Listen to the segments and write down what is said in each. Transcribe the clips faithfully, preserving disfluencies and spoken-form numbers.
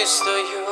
чистую,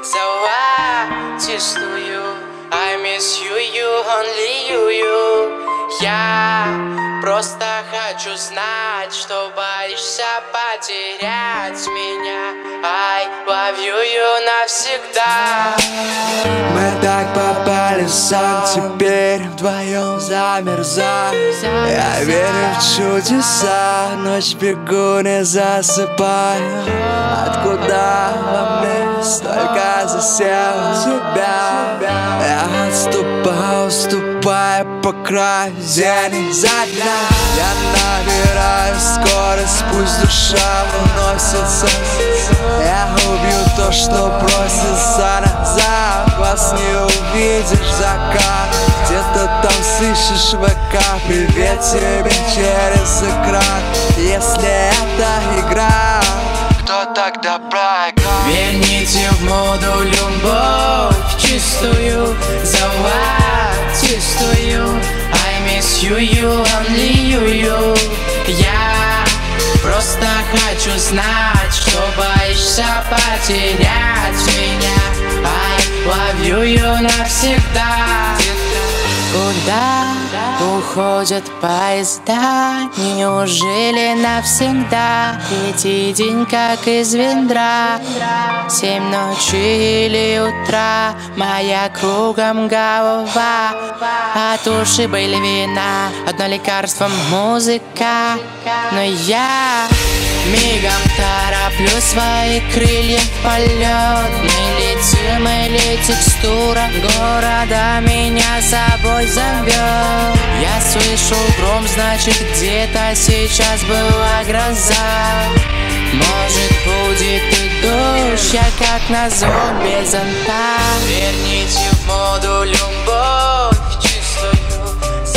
золотистую. I miss you, you, only you, you. Я просто хочу знать, что боишься потерять меня. I love you, you навсегда. Мы так попали в сон, теперь вдвоем замерзаем. Я верю в чудеса, ночь бегу, не засыпаю. Откуда во мне столько засел тебя? Я отступаю, ступая по краю, день за дня. Я набираю скорость, пусть душа уносится. Я убью то, что просится назад. Вас не увидишь закат. Где-то там слышишь ВК, привет тебе через экран. Если это игра, кто тогда проиграл? Верните в моду любовь чистую, золотистую. I miss you, you, only you, you. Я просто хочу знать, что боишься потерять меня. I love you, you навсегда. Куда уходят поезда? Неужели навсегда? Третий день как из ведра. Семь ночи или утра, моя кругом голова. От ушиба или вина, одно лекарство музыка. Но я мигом тороплю свои крылья в полет. Мы летим, или текстура города меня с собой зовет. Я слышу гром, значит где-то сейчас была гроза. Может будет и дождь, я как назло без зонта. Верните в моду любовь чистую,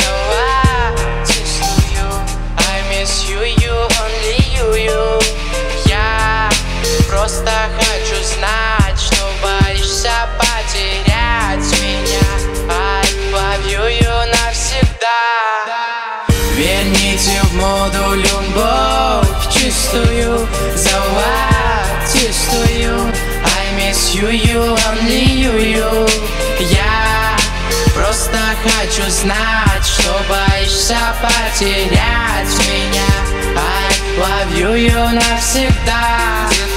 золотистую. I miss you, you, only you, you. Я просто хочу знать, что боишься потерять меня. I love you, you навсегда. Верните в моду любовь чистую, золотистую. I miss you, you, only you, you. Я просто хочу знать, что боишься потерять меня. I love you, you навсегда.